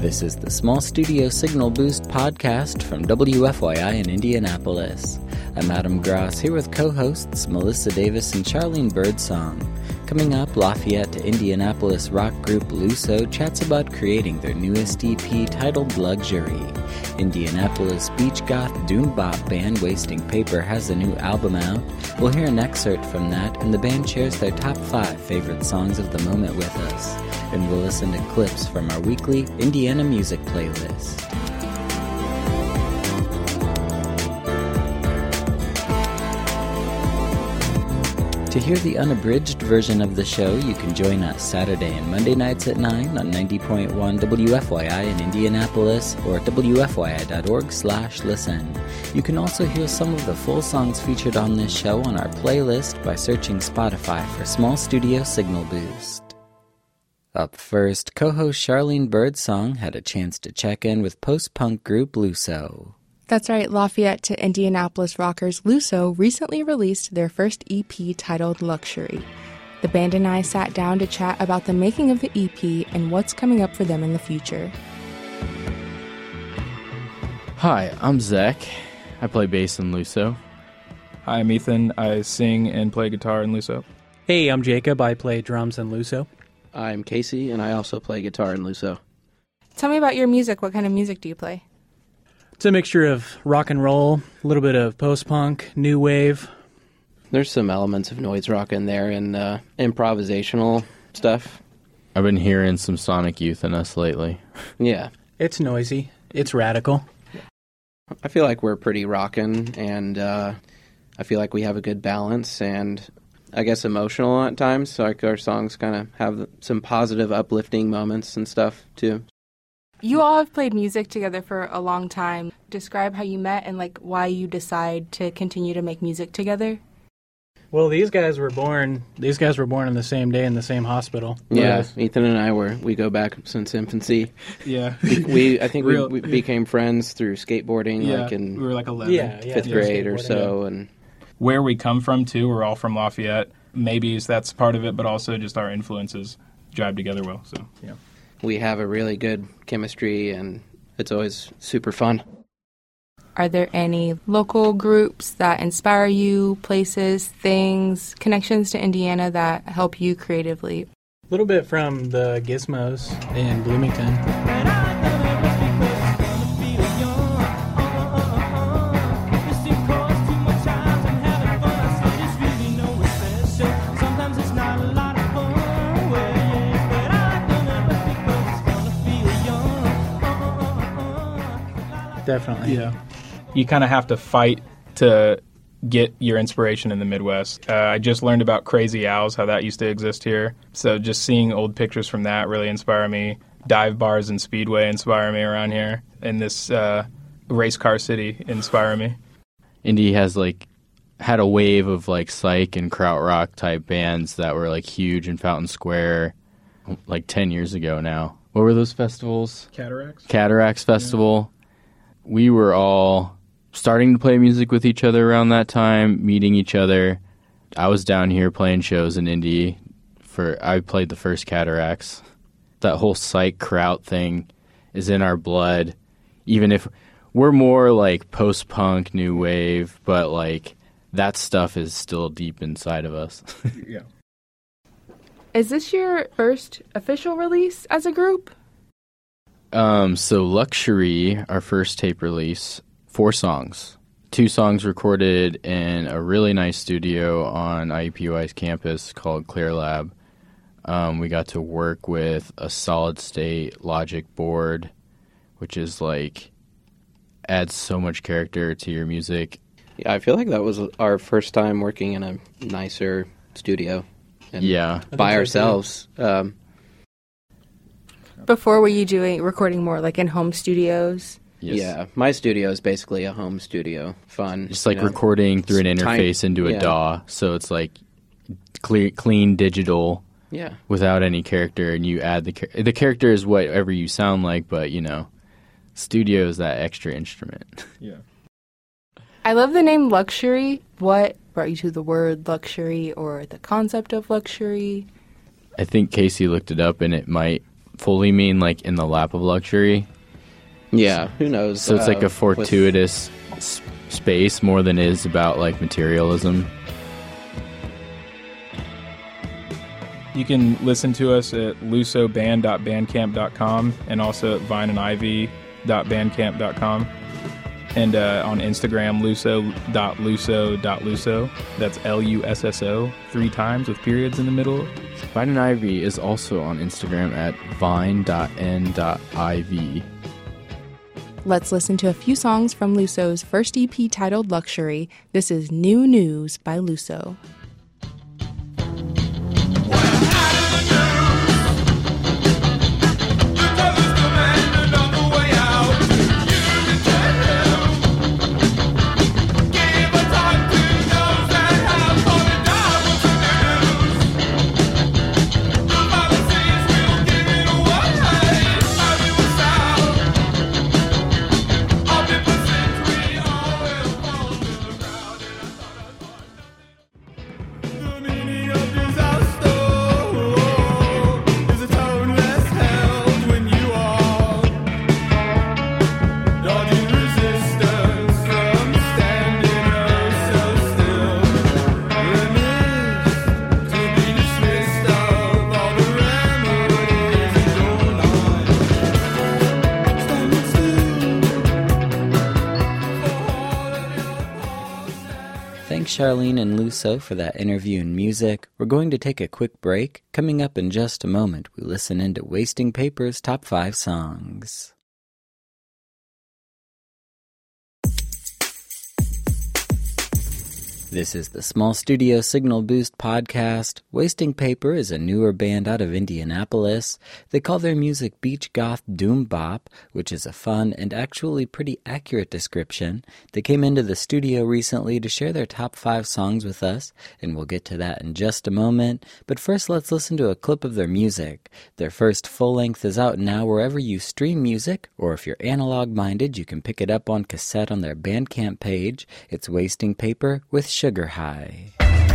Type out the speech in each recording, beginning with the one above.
This is the Small Studio Signal Boost podcast from WFYI in Indianapolis. I'm Adam Gross here with co-hosts Melissa Davis and Charlene Birdsong. Coming up, Lafayette to Indianapolis rock group Luso chats about creating their newest EP titled Luxury. Indianapolis beach goth doom bop band Wasting Paper has a new album out. We'll hear an excerpt from that, and the band shares their top 5 favorite songs of the moment with us. And we'll listen to clips from our weekly Indiana music playlist. To hear the unabridged version of the show, you can join us Saturday and Monday nights at 9 on 90.1 WFYI in Indianapolis or at wfyi.org/listen. You can also hear some of the full songs featured on this show on our playlist by searching Spotify for Small Studio Signal Boost. Up first, co-host Charlene Birdsong had a chance to check in with post-punk group Luso. That's right, Lafayette to Indianapolis rockers Luso recently released their first EP titled Luxury. The band and I sat down to chat about the making of the EP and what's coming up for them in the future. Hi, I'm Zach. I play bass in Luso. Hi, I'm Ethan. I sing and play guitar in Luso. Hey, I'm Jacob. I play drums in Luso. I'm Casey, and I also play guitar in Luso. Tell me about your music. What kind of music do you play? It's a mixture of rock and roll, a little bit of post-punk, new wave. There's some elements of noise rock in there and improvisational stuff. I've been hearing some Sonic Youth in us lately. Yeah. It's noisy. It's radical. I feel like we're pretty rockin', and I feel like we have a good balance, and I guess emotional at times, so like our songs kind of have some positive, uplifting moments and stuff, too. You all have played music together for a long time. Describe how you met and why you decide to continue to make music together. Well, these guys were born on the same day in the same hospital. Yeah, Ethan and I we go back since infancy. Yeah. I think we became friends through skateboarding, in we were 11. fifth grade or so. And where we come from, too, we're all from Lafayette. Maybe that's part of it, but also just our influences jive together well, so, yeah. We have a really good chemistry, and it's always super fun. Are there any local groups that inspire you, places, things, connections to Indiana that help you creatively? A little bit from the Gizmos in Bloomington. Definitely. Yeah. You kind of have to fight to get your inspiration in the Midwest. I just learned about Crazy Owls, how that used to exist here. So just seeing old pictures from that really inspire me. Dive bars and Speedway inspire me around here. And this race car city inspire me. Indy has had a wave of psych and krautrock type bands that were huge in Fountain Square 10 years ago now. What were those festivals? Cataracts Festival. Yeah. We were all starting to play music with each other around that time, meeting each other. I was down here playing shows in Indy. I played the first Cataracts. That whole psych kraut thing is in our blood. Even if we're more post-punk, new wave, but that stuff is still deep inside of us. Yeah. Is this your first official release as a group? So Luxury, our first tape release, 4 songs. 2 songs recorded in a really nice studio on IUPUI's campus called Clear Lab. We got to work with a solid-state Logic board, which is adds so much character to your music. Yeah, I feel like that was our first time working in a nicer studio. And by ourselves. Before, were you recording more in home studios? Yes. Yeah, my studio is basically a home studio. Fun. Just recording through an interface into a DAW, so it's clean digital without any character, and you add the character is whatever you sound like, but, studio is that extra instrument. Yeah. I love the name Luxury. What brought you to the word luxury or the concept of luxury? I think Casey looked it up, and it might fully mean like in the lap of luxury. Yeah, who knows? So it's like a fortuitous space more than it is about like materialism. You can listen to us at lusoband.bandcamp.com and also at vineandivy.bandcamp.com. And on Instagram, lusso.lusso.lusso. That's LUSSO 3 times with periods in the middle. Vine and Ivy is also on Instagram at vine.n.iv. Let's listen to a few songs from Lusso's first EP titled Luxury. This is New News by Lusso. Thanks Charlene and Lusso for that interview and music. We're going to take a quick break. Coming up in just a moment, we listen into Wasting Paper's Top 5 Songs. This is the Small Studio Signal Boost podcast. Wasting Paper is a newer band out of Indianapolis. They call their music beach goth doom bop, which is a fun and actually pretty accurate description. They came into the studio recently to share their top 5 songs with us, and we'll get to that in just a moment. But first, let's listen to a clip of their music. Their first full-length is out now wherever you stream music, or if you're analog-minded, you can pick it up on cassette on their Bandcamp page. It's Wasting Paper with Sugar High.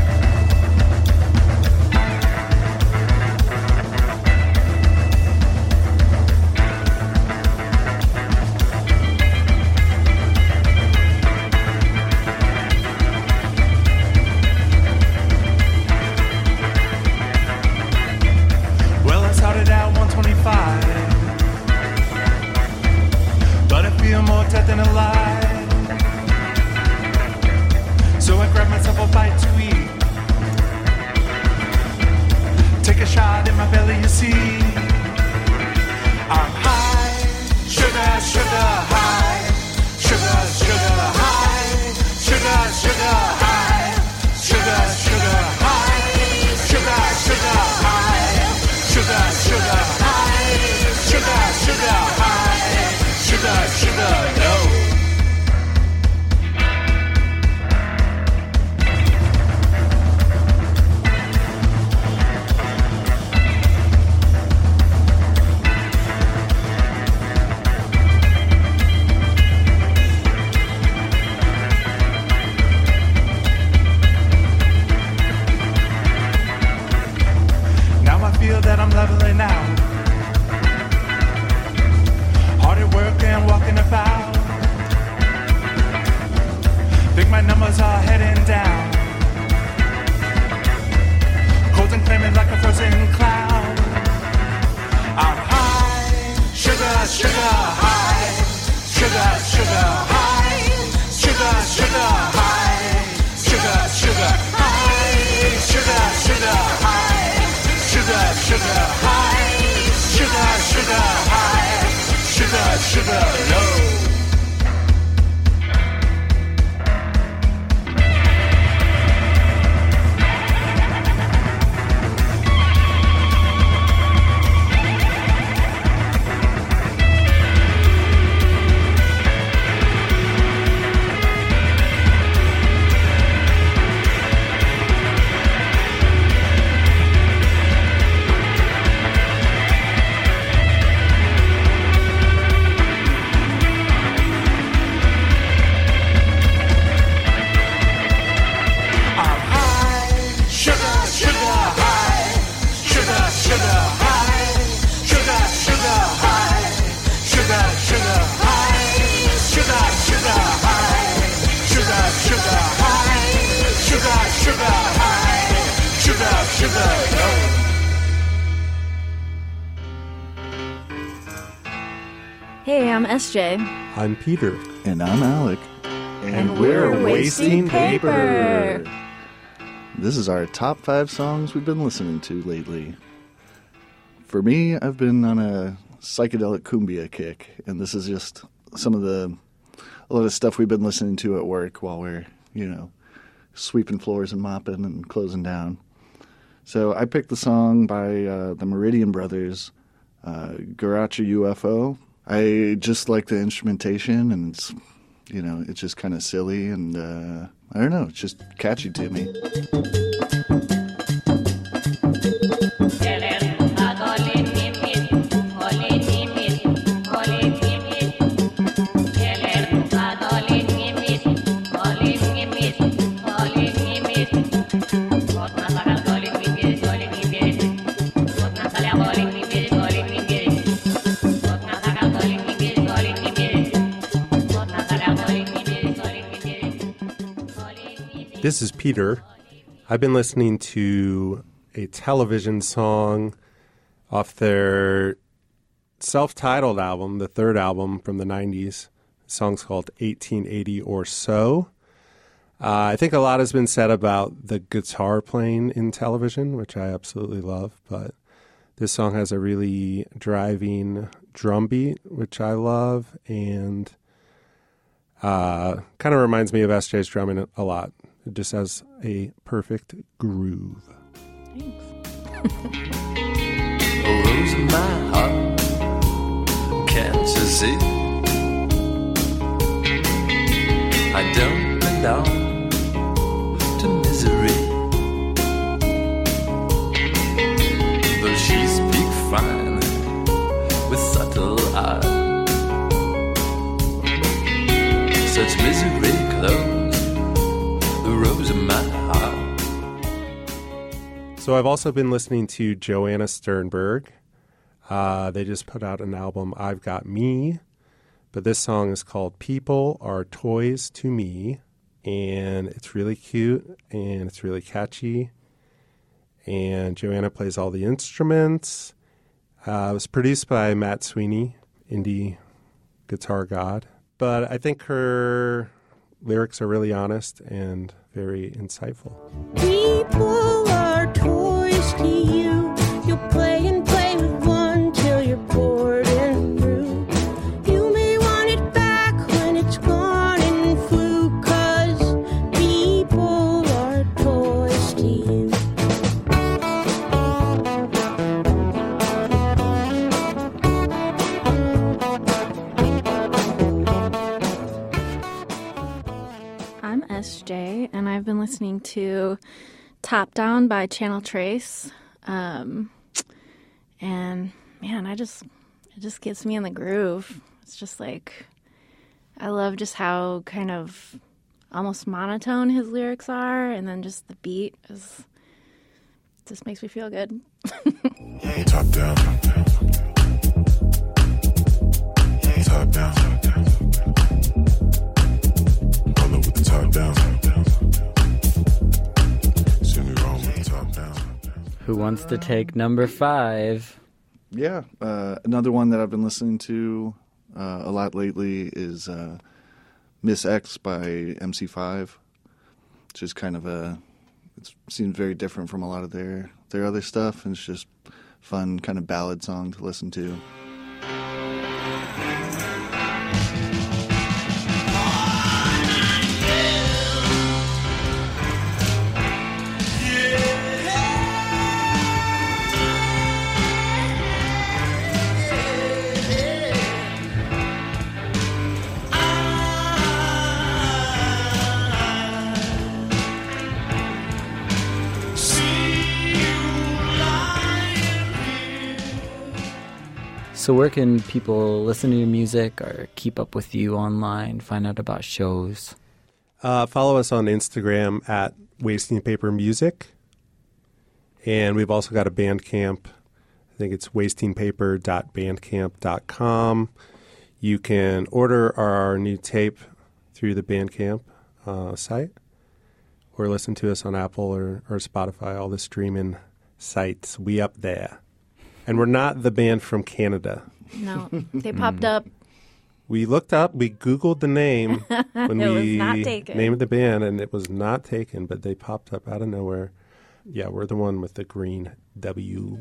Well, I started out 125, but I feel more dead than alive. So I grab myself a bite to eat. Take a shot in my belly, you see. I'm high, sugar, sugar high. Sugar, sugar high. Sugar, sugar high. Sugar, sugar high. Sugar, sugar high. Sugar, sugar high. Sugar, sugar high. Sugar, sugar low. That I'm leveling out, hard at work and walking about. Think my numbers are heading down, cold and claiming like a frozen cloud. I'm high, sugar, sugar high. Sugar, sugar high. Sugar, sugar high. Sugar, sugar high. Sugar, sugar high. Sugar, sugar high, sugar, sugar high, sugar, sugar low. Hey, I'm SJ. I'm Peter. And I'm Alec. And we're Wasting Paper. This is our top 5 songs we've been listening to lately. For me, I've been on a psychedelic cumbia kick, and this is just a lot of stuff we've been listening to at work while we're, sweeping floors and mopping and closing down. So I picked the song by the Meridian Brothers, Garacha UFO. I just like the instrumentation, and it's just kind of silly, and I don't know, it's just catchy to me. This is Peter. I've been listening to a television song off their self-titled album, the third album from the 90s. The song's called 1880 or So. I think a lot has been said about the guitar playing in television, which I absolutely love, but this song has a really driving drum beat, which I love, and kind of reminds me of SJ's drumming a lot. It just has a perfect groove. Thanks. Oh, rose in my heart, can't you see? I don't belong to misery, though she speak fine with subtle eye. Such misery clothes the rose in my heart. So I've also been listening to Joanna Sternberg. They just put out an album, I've Got Me, but this song is called People Are Toys to Me, and it's really cute, and it's really catchy, and Joanna plays all the instruments. It was produced by Matt Sweeney, indie guitar god, but I think her lyrics are really honest and very insightful. People are toys to you. You'll play and play with one till you're bored and through. You may want it back when it's gone and flew, 'cause people are toys to you. I'm SJ, and I've been listening to Top Down by Channel Trace. And man, it just gets me in the groove. It's just like, I love just how kind of almost monotone his lyrics are, and then just the beat just makes me feel good. Yeah, top down. Yeah, top down. Roll up with the top down. See me roll with the top down. Who wants to take number 5? Yeah, another one that I've been listening to a lot lately is Miss X by MC5. It's just kind of it seems very different from a lot of their other stuff, and it's just fun kind of ballad song to listen to. So where can people listen to your music or keep up with you online, find out about shows? Follow us on Instagram at Wasting Paper Music. And we've also got a Bandcamp. I think it's wastingpaper.bandcamp.com. You can order our new tape through the Bandcamp site, or listen to us on Apple or Spotify, all the streaming sites. We up there. And we're not the band from Canada. No, they popped up We looked up, we Googled the name when It was we not taken. named the band, and it was not taken, but they popped up out of nowhere. Yeah, we're the one with the green W.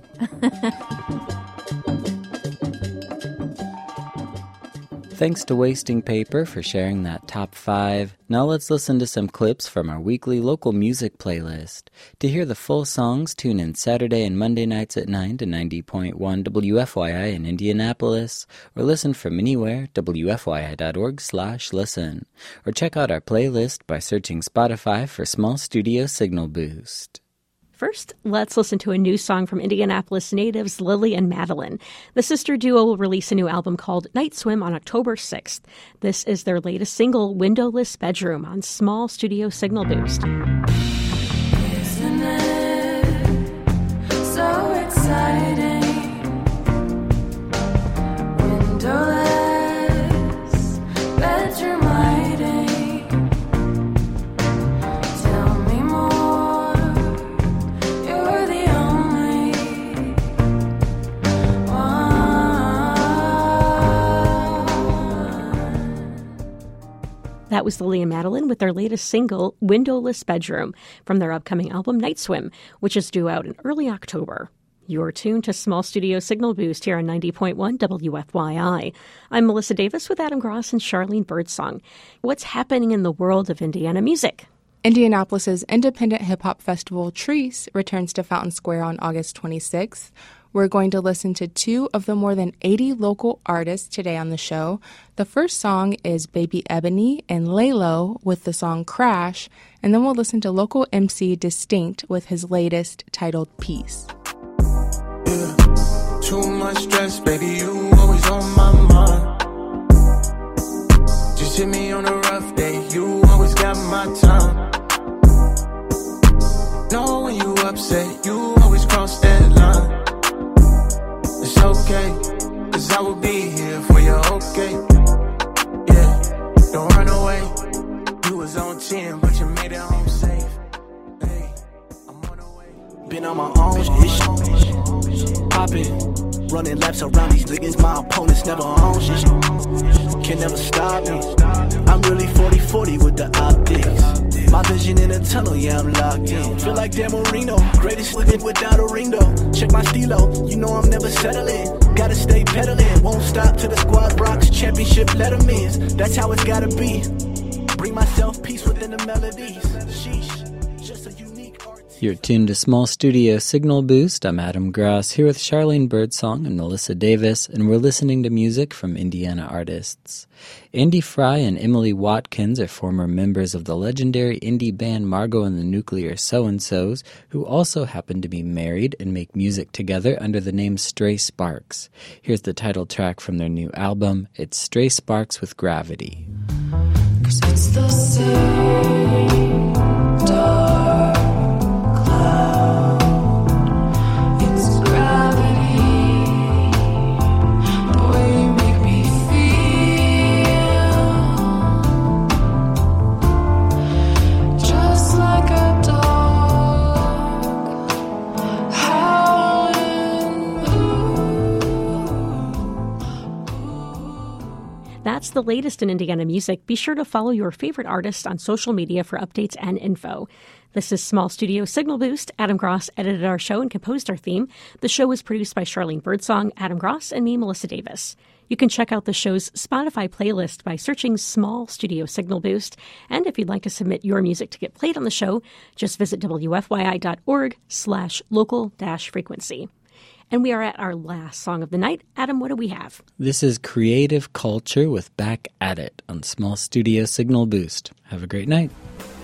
Thanks to Wasting Paper for sharing that top 5. Now let's listen to some clips from our weekly local music playlist. To hear the full songs, tune in Saturday and Monday nights at 9 to 90.1 WFYI in Indianapolis, or listen from anywhere, wfyi.org/listen. Or check out our playlist by searching Spotify for Small Studio Signal Boost. First, let's listen to a new song from Indianapolis natives Lily and Madeline. The sister duo will release a new album called Night Swim on October 6th. This is their latest single, Windowless Bedroom, on Small Studio Signal Boost. Isn't it so exciting? Windowless bedroom lighting. Tell me more. You're the only That was Lily and Madeline with their latest single, Windowless Bedroom, from their upcoming album Night Swim, which is due out in early October. You're tuned to Small Studio Signal Boost here on 90.1 WFYI. I'm Melissa Davis with Adam Gross and Charlene Birdsong. What's happening in the world of Indiana music? Indianapolis's independent hip-hop festival, Treese, returns to Fountain Square on August 26th. We're going to listen to 2 of the more than 80 local artists today on the show. The first song is Baby Ebony and Laylo with the song Crash, and then we'll listen to local MC Distinct with his latest titled Peace. Too much stress, baby, you always on my mind. Just hit me on a rough day, you always got my time. Know when you upset, you always cross that line. It's okay, cause I will be here for you, okay? Yeah, don't run away. You was on 10, but you made it home safe. Hey, I'm on the way. Been on my own ish. Poppin', running laps around these niggas. My opponents never own shit. Can never stop me. I'm really 40-40 with the optics. My vision in a tunnel, yeah, I'm locked in. Feel like Dan Marino, greatest living without a ring though. Check my stilo, you know I'm never settling. Gotta stay pedaling, won't stop till the squad rocks championship lettermans. That's how it's gotta be. Bring myself peace within the melodies. Sheesh, just a unique art. You're tuned to Small Studio Signal Boost. I'm Adam Gross here with Charlene Birdsong and Melissa Davis, and we're listening to music from Indiana artists. Andy Fry and Emily Watkins are former members of the legendary indie band Margot and the Nuclear So-and-Sos, who also happen to be married and make music together under the name Stray Sparks. Here's the title track from their new album. It's Stray Sparks with Gravity. 'Cause it's the same dark cloud. It's gravity. The way you make me feel. Just like a dog howling. That's the latest in Indiana music. Be sure to follow your favorite artists on social media for updates and info. This is Small Studio Signal Boost. Adam Gross edited our show and composed our theme. The show was produced by Charlene Birdsong, Adam Gross, and me, Melissa Davis. You can check out the show's Spotify playlist by searching Small Studio Signal Boost. And if you'd like to submit your music to get played on the show, just visit wfyi.org/local-frequency. And we are at our last song of the night. Adam, what do we have? This is Creative Culture with Back at It on Small Studio Signal Boost. Have a great night.